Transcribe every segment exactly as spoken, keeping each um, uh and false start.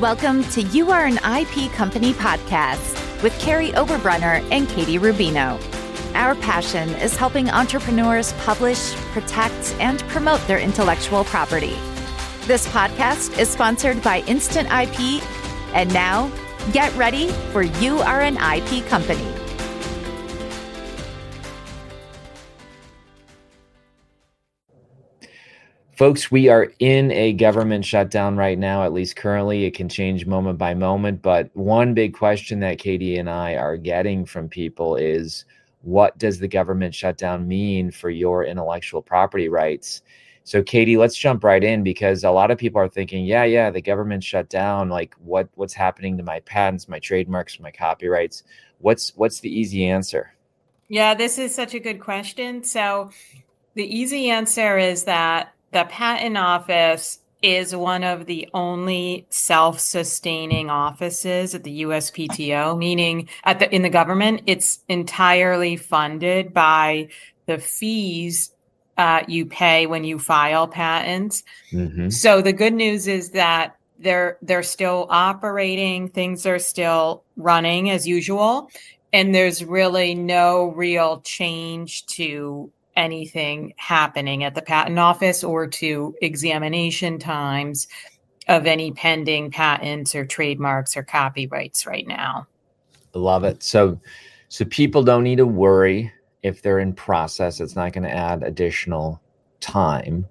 Welcome to You Are an I P Company podcast with Carrie Oberbrunner and Katie Rubino. Our passion is helping entrepreneurs publish, protect, and promote their intellectual property. This podcast is sponsored by Instant I P. And now, get ready for You Are an I P Company. Folks, we are in a government shutdown right now, at least currently. It can change moment by moment. But one big question that Katie and I are getting from people is, what does the government shutdown mean for your intellectual property rights? So, Katie, let's jump right in, because a lot of people are thinking, yeah, yeah, the government shut down. Like, what what's happening to my patents, my trademarks, my copyrights? What's what's the easy answer? Yeah, this is such a good question. So the easy answer is that the Patent Office is one of the only self-sustaining offices at the U S P T O, meaning at the in the government, it's entirely funded by the fees uh, you pay when you file patents. Mm-hmm. So the good news is that they're they're still operating, things are still running as usual, and there's really no real change to anything happening at the Patent Office or to examination times of any pending patents or trademarks or copyrights right now. Love it. So, so people don't need to worry if they're in process. It's not going to add additional time.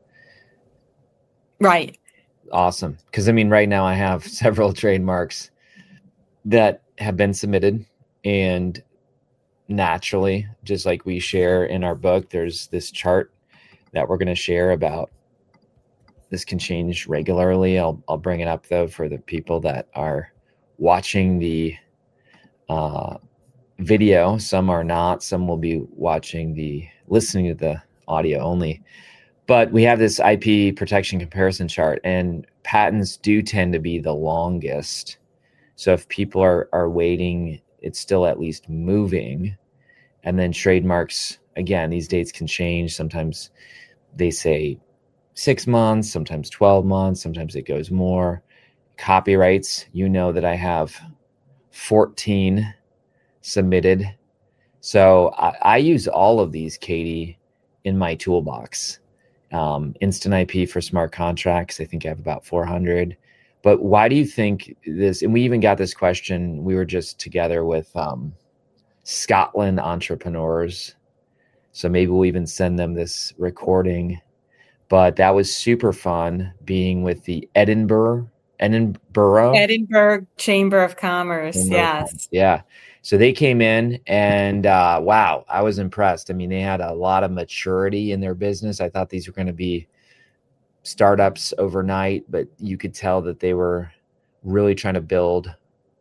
Right. Awesome. Because I mean, right now I have several trademarks that have been submitted, and naturally, just like we share in our book, there's this chart that we're going to share about. This can change regularly. I'll I'll bring it up though for the people that are watching the uh, video. Some are not. Some will be watching the listening to the audio only. But we have this I P protection comparison chart, and patents do tend to be the longest. So if people are are waiting, it's still at least moving. And then trademarks, again, these dates can change. Sometimes they say six months, sometimes twelve months, sometimes it goes more. Copyrights, you know that I have fourteen submitted. So I, I use all of these, Katie, in my toolbox. Um, Instant I P for smart contracts, I think I have about four hundred. But why do you think this? And we even got this question. We were just together with um, Scotland entrepreneurs. So maybe we'll even send them this recording. But that was super fun being with the Edinburgh, Edinburgh, Edinburgh Chamber of Commerce. Edinburgh. Yes. Yeah. So they came in and uh, wow, I was impressed. I mean, they had a lot of maturity in their business. I thought these were going to be startups overnight, but you could tell that they were really trying to build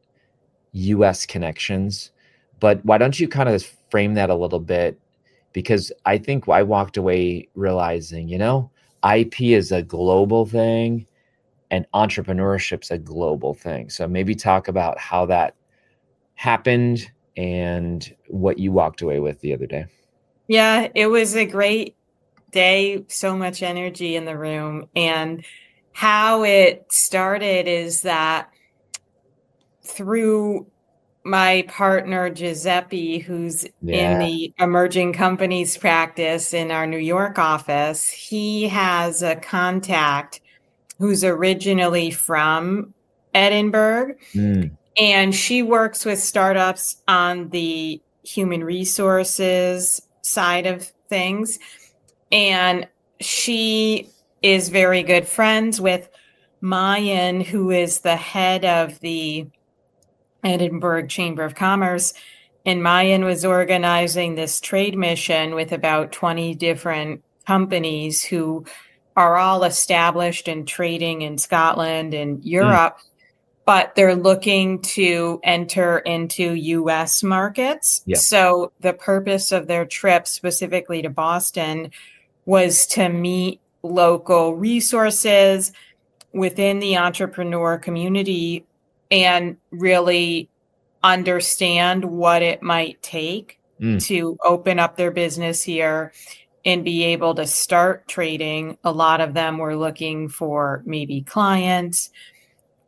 U S connections. But why don't you kind of frame that a little bit? Because I think I walked away realizing, you know, I P is a global thing and entrepreneurship's a global thing. So maybe talk about how that happened and what you walked away with the other day. Yeah, it was a great day, so much energy in the room. And how it started is that through my partner, Giuseppe, who's yeah. in the emerging companies practice in our New York office, he has a contact who's originally from Edinburgh. Mm. And she works with startups on the human resources side of things. And she is very good friends with Mayan, who is the head of the Edinburgh Chamber of Commerce. And Mayan was organizing this trade mission with about twenty different companies who are all established and trading in Scotland and Europe, mm. but they're looking to enter into U S markets. Yeah. So the purpose of their trip, specifically to Boston, was to meet local resources within the entrepreneur community and really understand what it might take mm. to open up their business here and be able to start trading. A lot of them were looking for maybe clients,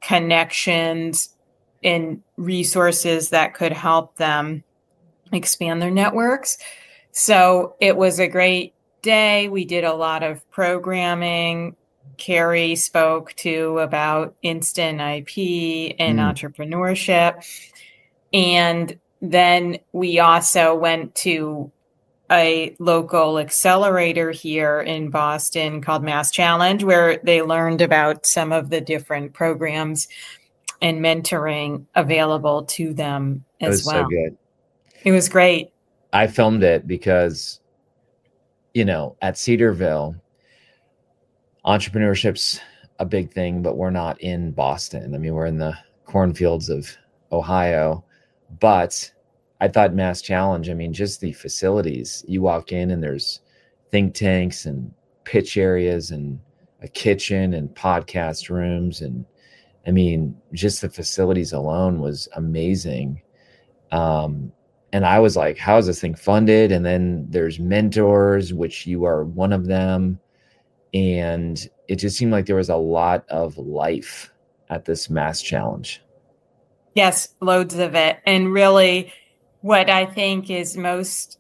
connections and resources that could help them expand their networks. So it was a great day. We did a lot of programming. Carrie spoke to about instant I P and mm. entrepreneurship. And then we also went to a local accelerator here in Boston called Mass Challenge, where they learned about some of the different programs and mentoring available to them as well. It was well. so good. It was great. I filmed it because, you know, at Cedarville, entrepreneurship's a big thing, but we're not in Boston. I mean, we're in the cornfields of Ohio, but I thought Mass Challenge, I mean, just the facilities, you walk in and there's think tanks and pitch areas and a kitchen and podcast rooms. And I mean, just the facilities alone was amazing. Um, and I was like, how is this thing funded? And then there's mentors, which you are one of them. And it just seemed like there was a lot of life at this Mass Challenge. Yes, loads of it. And really, what I think is most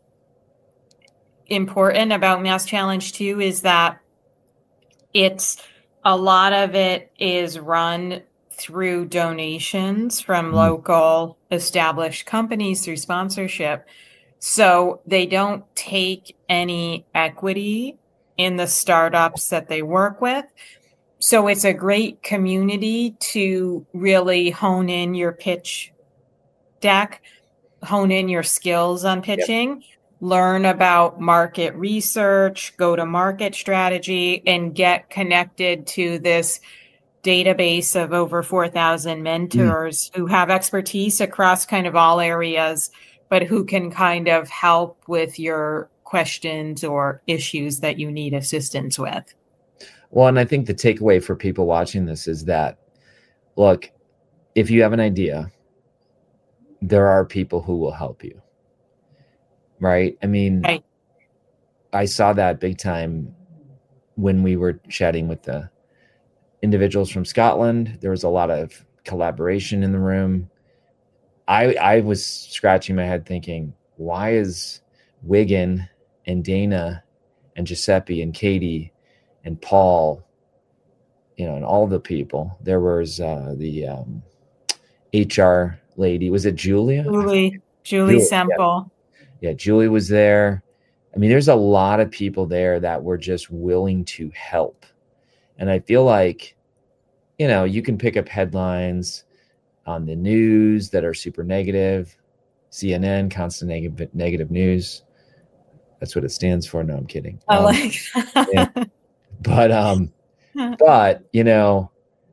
important about Mass Challenge too is that it's a lot of it is run through donations from mm-hmm. local established companies through sponsorship. So they don't take any equity in the startups that they work with. So it's a great community to really hone in your pitch deck, hone in your skills on pitching, yep. learn about market research, go to market strategy, and get connected to this database of over four thousand mentors mm. who have expertise across kind of all areas, but who can kind of help with your questions or issues that you need assistance with. Well, and I think the takeaway for people watching this is that, look, if you have an idea, there are people who will help you, right? I mean, right. I saw that big time when we were chatting with the individuals from Scotland. There was a lot of collaboration in the room. I I was scratching my head thinking, why is Wigan and Dana and Giuseppe and Katie and Paul, you know, and all the people, there was uh, the um, H R lady. Was it Julia? Julie, Julie, Julie Semple. Yeah. yeah, Julie was there. I mean, there's a lot of people there that were just willing to help. And I feel like, you know, you can pick up headlines on the news that are super negative. C N N, constant negative, negative news. That's what it stands for. No, I'm kidding. I um, like that. Yeah. But, um, but, you know,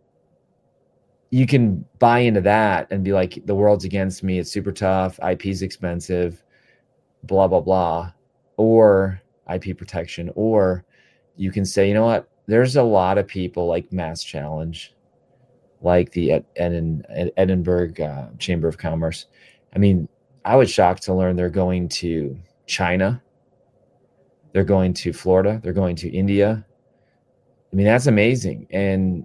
you can buy into that and be like, the world's against me. It's super tough. I P's expensive, blah, blah, blah, or I P protection. Or you can say, you know what? There's a lot of people like Mass Challenge, like the Ed- Ed- Edinburgh uh, Chamber of Commerce. I mean, I was shocked to learn they're going to China. They're going to Florida. They're going to India. I mean, that's amazing. And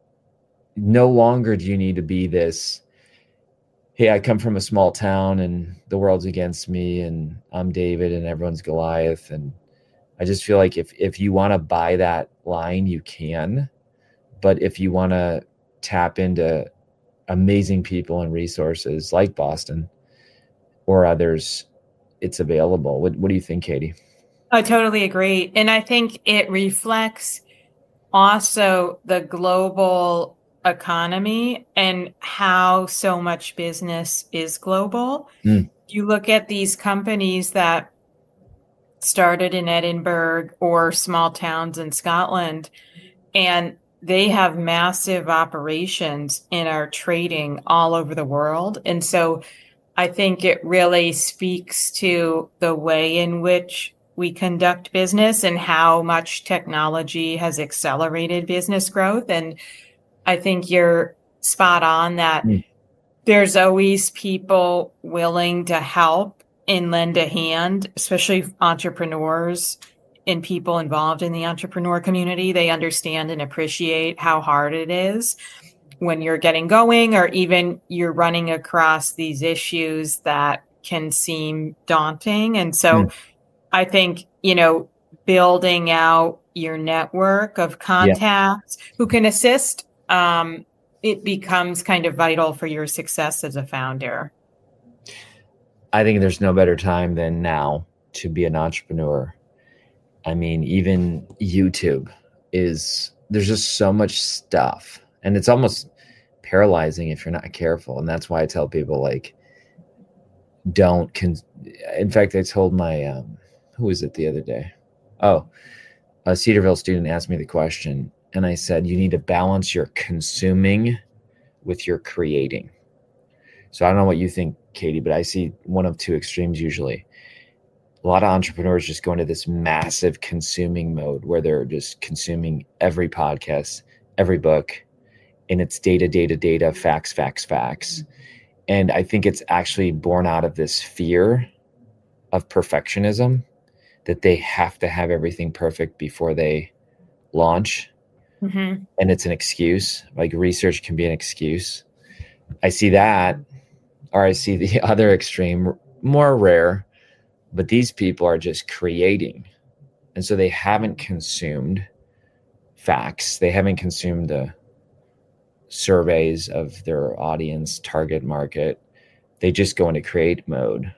no longer do you need to be this, hey, I come from a small town and the world's against me and I'm David and everyone's Goliath. And I just feel like if, if you want to buy that line, you can. But if you want to tap into amazing people and resources like Boston or others, it's available. What, what do you think, Katie? I totally agree. And I think it reflects also the global economy and how so much business is global. Mm. You look at these companies that started in Edinburgh or small towns in Scotland, and they have massive operations and are trading all over the world. And so I think it really speaks to the way in which we conduct business and how much technology has accelerated business growth. And I think you're spot on that mm. there's always people willing to help and lend a hand, especially entrepreneurs and people involved in the entrepreneur community. They understand and appreciate how hard it is. when you're getting going, or even you're running across these issues that can seem daunting. And so mm. I think, you know, building out your network of contacts yeah. who can assist, um, it becomes kind of vital for your success as a founder. I think there's no better time than now to be an entrepreneur. I mean, even YouTube is, there's just so much stuff, and it's almost paralyzing if you're not careful. And that's why I tell people, like, don't, con- in fact, I told my, um, who was it the other day? Oh, a Cedarville student asked me the question, and I said, you need to balance your consuming with your creating. So I don't know what you think, Katie, but I see one of two extremes usually. A lot of entrepreneurs just go into this massive consuming mode where they're just consuming every podcast, every book, and it's data, data, data, facts, facts, facts. And I think it's actually born out of this fear of perfectionism, that they have to have everything perfect before they launch. Mm-hmm. And it's an excuse. Like, research can be an excuse. I see that, or I see the other extreme, more rare, but these people are just creating. And so they haven't consumed facts. They haven't consumed the surveys of their audience, target market. They just go into create mode.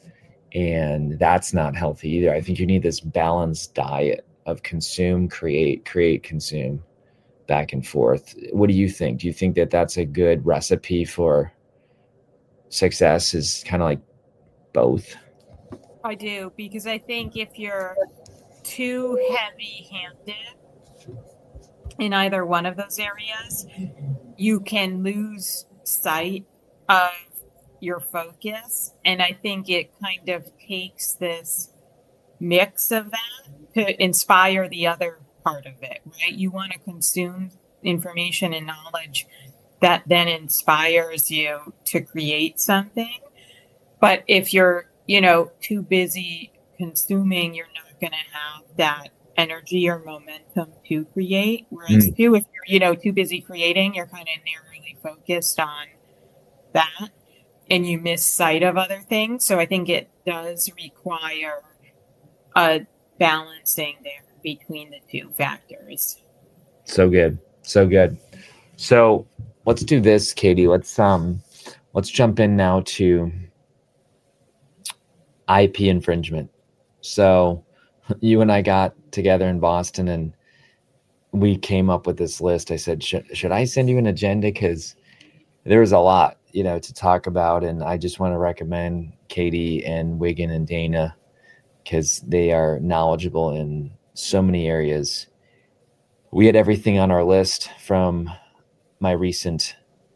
And that's not healthy either. I think you need this balanced diet of consume, create, create, consume, back and forth. What do you think? Do you think that that's a good recipe for success, is kind of like both? I do, because I think if you're too heavy-handed in either one of those areas, you can lose sight of your focus. And I think it kind of takes this mix of that to inspire the other part of it, right? You want to consume information and knowledge that then inspires you to create something. But if you're, you know, too busy consuming, you're not going to have that energy or momentum to create. Whereas mm. too, if you're, you know, too busy creating, you're kind of narrowly focused on that and you miss sight of other things. So I think it does require a balancing there between the two factors. So good. So good. So let's do this, Katie. Let's, um, let's jump in now to I P infringement. So you and I got together in Boston and we came up with this list. I said, should, should I send you an agenda? Because there was a lot, you know, to talk about. And I just want to recommend Katie and Wigan and Dana, because they are knowledgeable in so many areas. We had everything on our list from my recent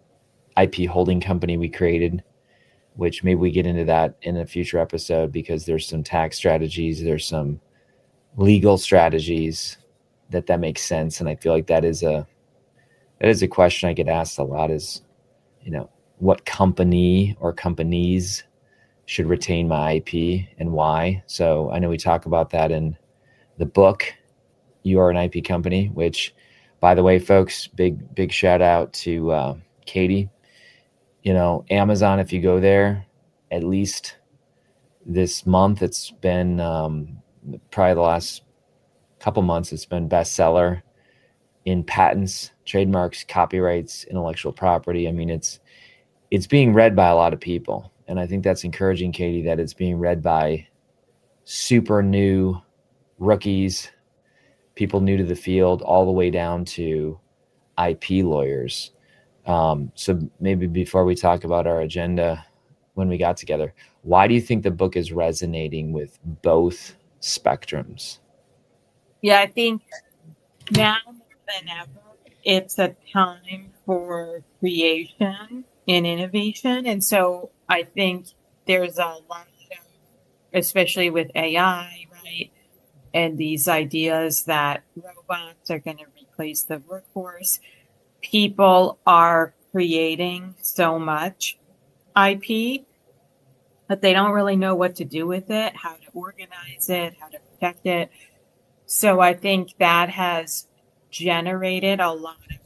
I P holding company we created, which maybe we get into that in a future episode, because there's some tax strategies, there's some legal strategies that that makes sense. And I feel like that is a, that is a question I get asked a lot, is, you know, what company or companies should retain my I P and why. So I know we talk about that in the book, You Are an I P Company, which, by the way, folks, big, big shout out to uh, Katie. You know, Amazon, if you go there, at least this month, it's been um, probably the last couple months, it's been bestseller in patents, trademarks, copyrights, intellectual property. I mean, it's it's being read by a lot of people. And I think that's encouraging, Katie, that it's being read by super new rookies, people new to the field, all the way down to I P lawyers. Um, so maybe before we talk about our agenda when we got together, why do you think the book is resonating with both spectrums? Yeah, I think now more than ever, it's a time for creation and innovation. And so I think there's a lot of, especially with A I, right? And these ideas that robots are going to replace the workforce. People are creating so much I P that they don't really know what to do with it, how to organize it, how to protect it. So I think that has generated a lot of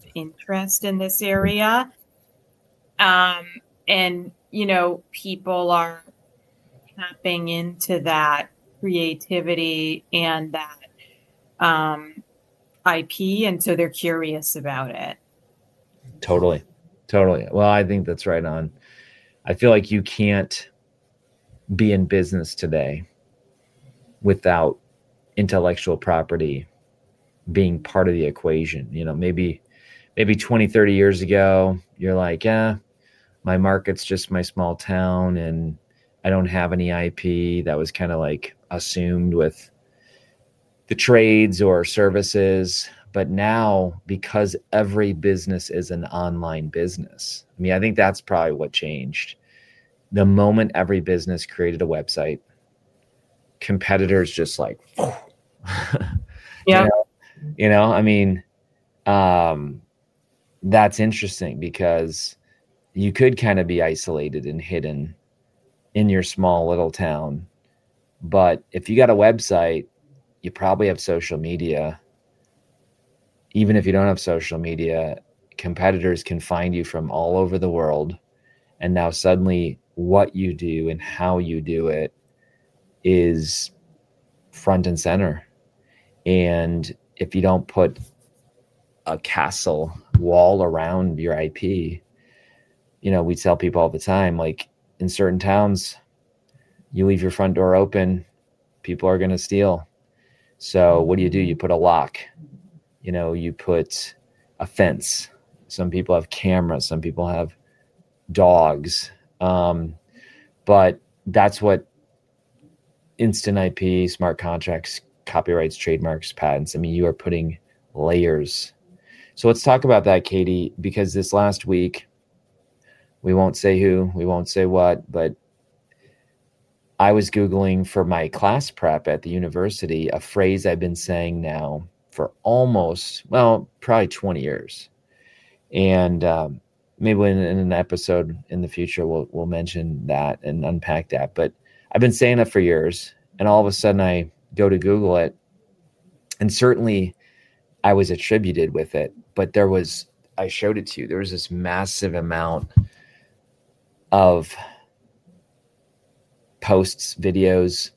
interest in this area. Um, and, you know, people are tapping into that creativity and that um, I P. And so they're curious about it. Totally. Totally. Well, I think that's right on. I feel like you can't be in business today without intellectual property being part of the equation. You know, maybe, maybe twenty, thirty years ago, you're like, yeah, my market's just my small town and I don't have any I P. That was kind of like assumed with the trades or services. But now, because every business is an online business, I mean, I think that's probably what changed. The moment every business created a website, competitors just like, yeah, you know, you know, I mean, um, that's interesting because you could kind of be isolated and hidden in your small little town. But if you got a website, you probably have social media. Even if you don't have social media, competitors can find you from all over the world. And now suddenly what you do and how you do it is front and center. And if you don't put a castle wall around your I P, you know, we tell people all the time, like in certain towns, you leave your front door open, people are going to steal. So what do you do? You put a lock. You know, you put a fence. Some people have cameras. Some people have dogs. Um, but that's what instant I P, smart contracts, copyrights, trademarks, patents. I mean, you are putting layers. So let's talk about that, Katie, because this last week, we won't say who, we won't say what, but I was Googling for my class prep at the university, a phrase I've been saying now for almost, well, probably twenty years. And um, maybe in, in an episode in the future, we'll we'll mention that and unpack that. But I've been saying it for years. And all of a sudden I go to Google it. And certainly I was attributed with it. But there was, I showed it to you, there was this massive amount of posts, videos,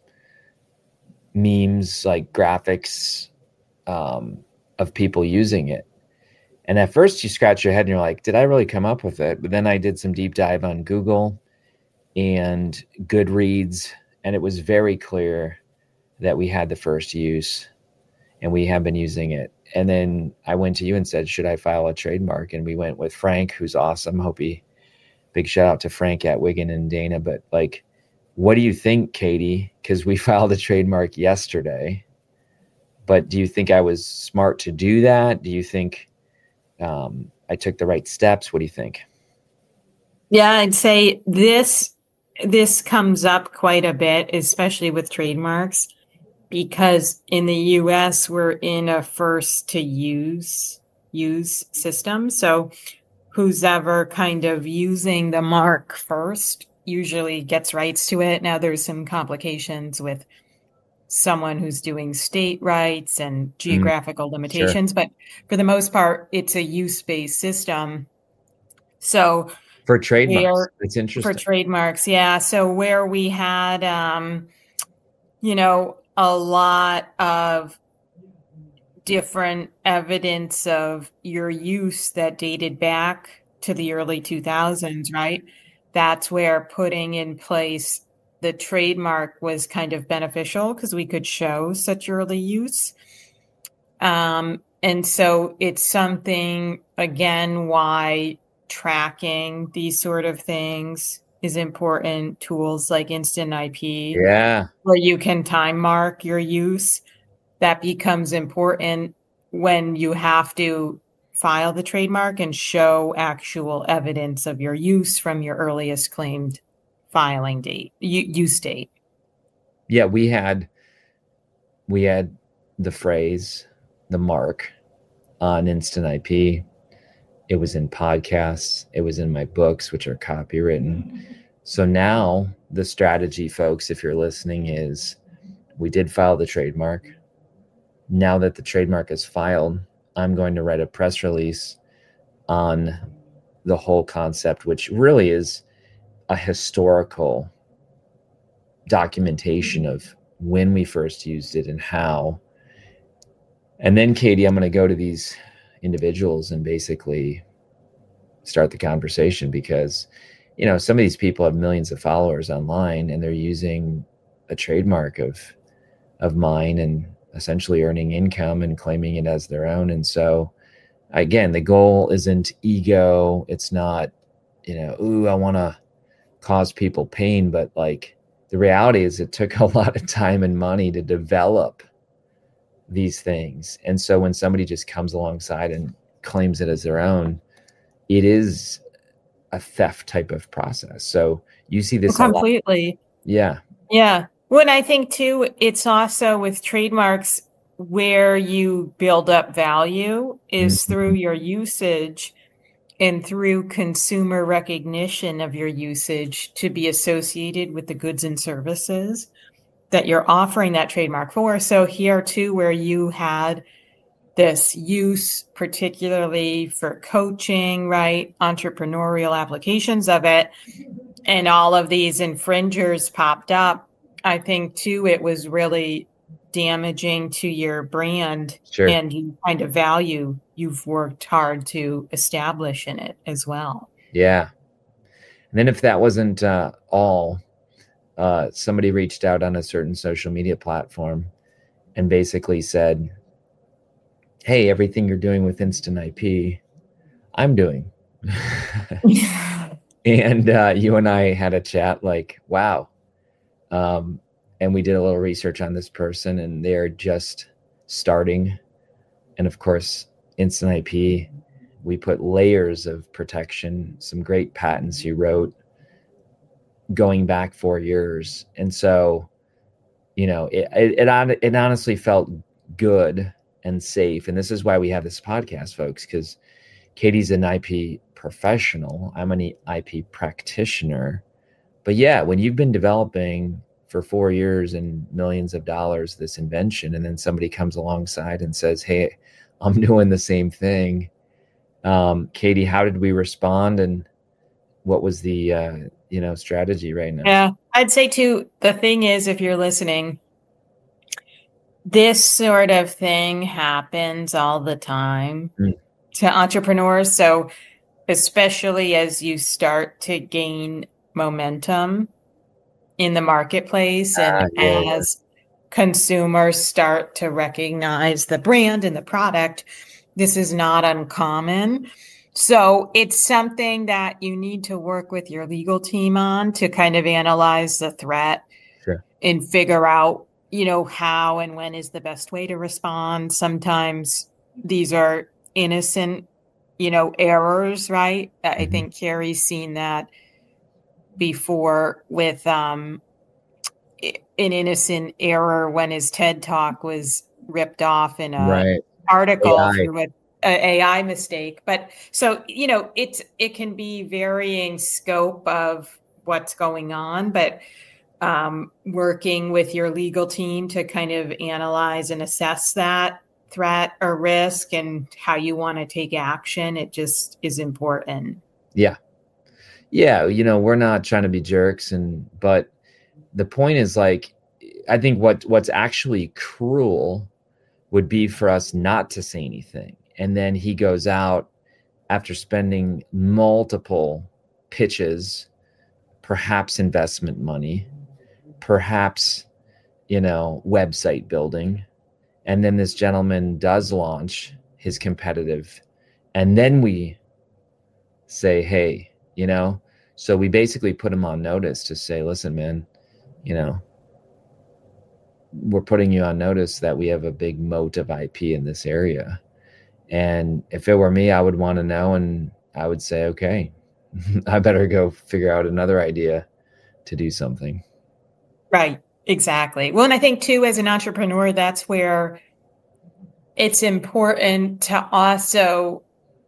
memes, like graphics, um, of people using it. And at first you scratch your head and you're like, did I really come up with it? But then I did some deep dive on Google and Goodreads, and it was very clear that we had the first use and we have been using it. And then I went to you and said, should I file a trademark? And we went with Frank, who's awesome. Hope he, big shout out to Frank at Wigan and Dana. But like, what do you think, Katie? Because we filed a trademark yesterday. But do you think I was smart to do that? Do you think um, I took the right steps? What do you think? Yeah, I'd say this this comes up quite a bit, especially with trademarks, because in the U S we're in a first to use use system. So who's ever kind of using the mark first usually gets rights to it. Now there's some complications with someone who's doing state rights and geographical mm, limitations, sure. But for the most part, it's a use-based system. So for trademarks, it's interesting. For trademarks, yeah. So where we had, um, you know, a lot of different evidence of your use that dated back to the early two thousands, right? That's where putting in place the trademark was kind of beneficial because we could show such early use. Um, and so it's something, again, why tracking these sort of things is important. Tools like Instant I P, yeah, where you can time mark your use, that becomes important when you have to file the trademark and show actual evidence of your use from your earliest claimed filing date, use date. Yeah, we had we had the phrase, the mark on Instant I P. It was in podcasts. It was in my books, which are copywritten. So now the strategy, folks, if you're listening, is we did file the trademark. Now that the trademark is filed, I'm going to write a press release on the whole concept, which really is a historical documentation of when we first used it and how. And then, Katie, I'm going to go to these individuals and basically start the conversation, because, you know, some of these people have millions of followers online and they're using a trademark of of mine and essentially earning income and claiming it as their own. And so, again, the goal isn't ego. It's not, you know, ooh, I want to cause people pain. But like, the reality is it took a lot of time and money to develop these things. And so when somebody just comes alongside and claims it as their own, it is a theft type of process. So you see this completely. Yeah. Yeah. Well, I think too, it's also with trademarks where you build up value is mm-hmm. through your usage and through consumer recognition of your usage to be associated with the goods and services that you're offering that trademark for. So here too, where you had this use, particularly for coaching, right? Entrepreneurial applications of it. And all of these infringers popped up. I think too, it was really damaging to your brand sure. and the kind of value you've worked hard to establish in it as well. Yeah. And then if that wasn't uh, all, uh, somebody reached out on a certain social media platform and basically said, hey, everything you're doing with Instant I P, I'm doing. And uh, you and I had a chat like, wow. Um, and we did a little research on this person and they're just starting. And of course, Instant I P, we put layers of protection, some great patents he wrote going back four years. And so, you know, it, it, it, it honestly felt good and safe. And this is why we have this podcast, folks, because Katie's an I P professional. I'm an I P practitioner. But yeah, when you've been developing for four years and millions of dollars this invention, and then somebody comes alongside and says, hey, I'm doing the same thing. Um, Katie, how did we respond? And what was the, uh, you know, strategy right now? Yeah, I'd say too, the thing is, if you're listening, this sort of thing happens all the time mm. to entrepreneurs. So especially as you start to gain momentum in the marketplace and uh, yeah, as yeah. consumers start to recognize the brand and the product, this is not uncommon. So it's something that you need to work with your legal team on to kind of analyze the threat sure. and figure out, you know, how and when is the best way to respond. Sometimes these are innocent, you know, errors, right? Mm-hmm. I think Carrie's seen that before with um, an innocent error when his TED Talk was ripped off in a right. article A I. through a, a AI mistake. But so, you know, it's it can be varying scope of what's going on, but um, working with your legal team to kind of analyze and assess that threat or risk and how you want to take action, it just is important. Yeah. Yeah. You know, we're not trying to be jerks, and, but the point is, like, I think what, what's actually cruel would be for us not to say anything. And then he goes out after spending multiple pitches, perhaps investment money, perhaps, you know, website building. And then this gentleman does launch his competitive. And then we say, hey, you know, so we basically put him on notice to say, listen, man, you know, we're putting you on notice that we have a big moat of I P in this area. And if it were me, I would want to know. And I would say, okay, I better go figure out another idea to do something. Right. Exactly. Well, and I think too, as an entrepreneur, that's where it's important to also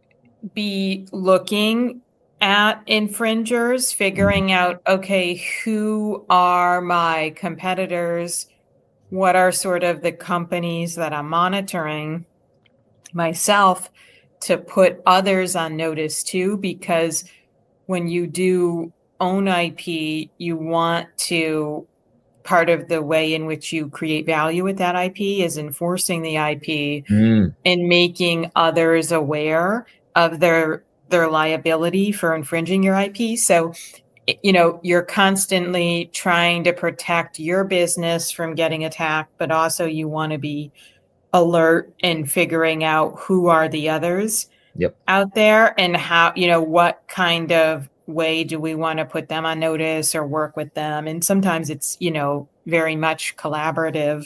be looking at infringers, figuring out, okay, who are my competitors? What are sort of the companies that I'm monitoring myself to put others on notice too, because when you do own I P, you want to, part of the way in which you create value with that I P is enforcing the I P mm. and making others aware of their their liability for infringing your I P. So, you know, you're constantly trying to protect your business from getting attacked, but also you want to be alert and figuring out who are the others yep. out there and how, you know, what kind of way do we want to put them on notice or work with them. And sometimes it's, you know, very much collaborative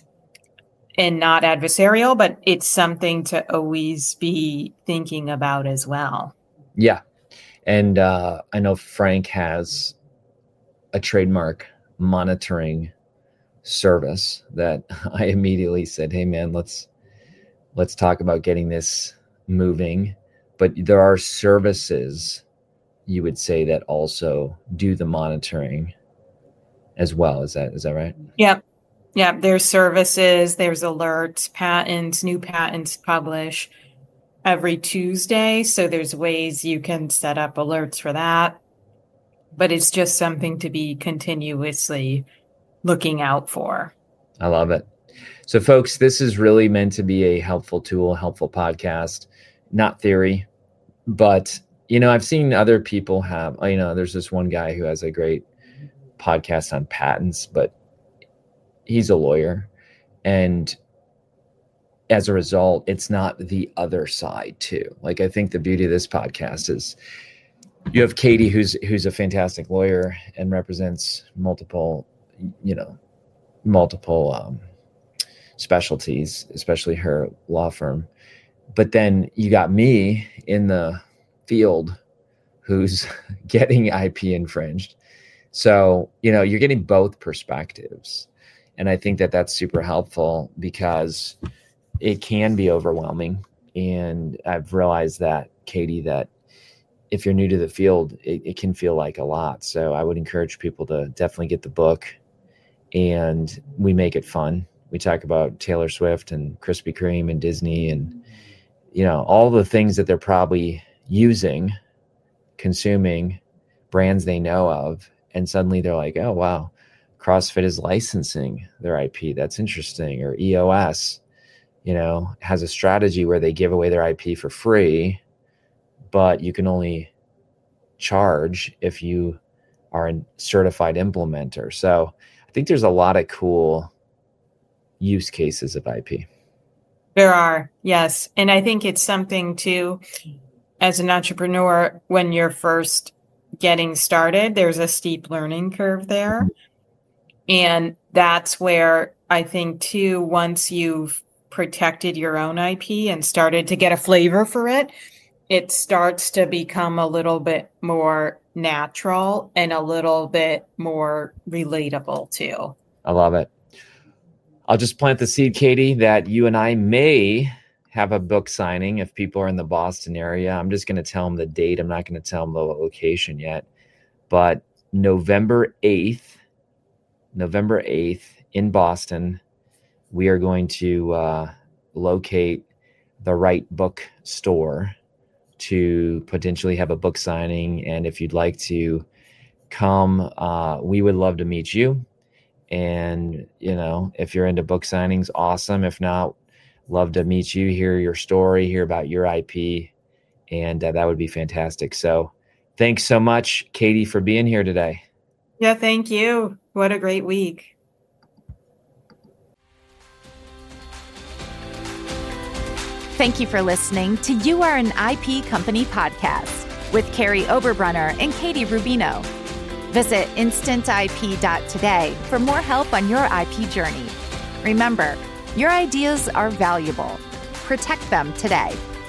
and not adversarial, but it's something to always be thinking about as well. Yeah. And uh, I know Frank has a trademark monitoring service that I immediately said, hey man, let's, let's talk about getting this moving. But there are services you would say that also do the monitoring as well. Is that, is that right? Yep. Yeah, there's services, there's alerts, patents, new patents publish every Tuesday. So there's ways you can set up alerts for that. But it's just something to be continuously looking out for. I love it. So folks, this is really meant to be a helpful tool, helpful podcast, not theory. But, you know, I've seen other people have, you know, there's this one guy who has a great podcast on patents, but he's a lawyer, and as a result, it's not the other side too. Like, I think the beauty of this podcast is you have Katie, who's who's a fantastic lawyer and represents multiple, you know, multiple um, specialties, especially her law firm. But then you got me in the field who's getting I P infringed. So, you know, you're getting both perspectives. And I think that that's super helpful because it can be overwhelming. And I've realized that, Katie, that if you're new to the field, it, it can feel like a lot. So I would encourage people to definitely get the book, and we make it fun. We talk about Taylor Swift and Krispy Kreme and Disney and, you know, all the things that they're probably using, consuming, brands they know of. And suddenly they're like, oh, wow. CrossFit is licensing their I P. That's interesting. Or E O S, you know, has a strategy where they give away their I P for free, but you can only charge if you are a certified implementer. So I think there's a lot of cool use cases of I P. There are, yes. And I think it's something too, as an entrepreneur, when you're first getting started, there's a steep learning curve there. Mm-hmm. And that's where I think too, once you've protected your own I P and started to get a flavor for it, it starts to become a little bit more natural and a little bit more relatable too. I love it. I'll just plant the seed, Katie, that you and I may have a book signing if people are in the Boston area. I'm just going to tell them the date. I'm not going to tell them the location yet. But November eighth, November eighth in Boston, we are going to uh, locate the right book store to potentially have a book signing. And if you'd like to come, uh, we would love to meet you. And, you know, if you're into book signings, awesome. If not, love to meet you, hear your story, hear about your I P. And uh, that would be fantastic. So thanks so much, Katie, for being here today. Yeah, thank you. What a great week. Thank you for listening to You Are an I P Company podcast with Carrie Oberbrunner and Katie Rubino. Visit instant I P dot today for more help on your I P journey. Remember, your ideas are valuable. Protect them today.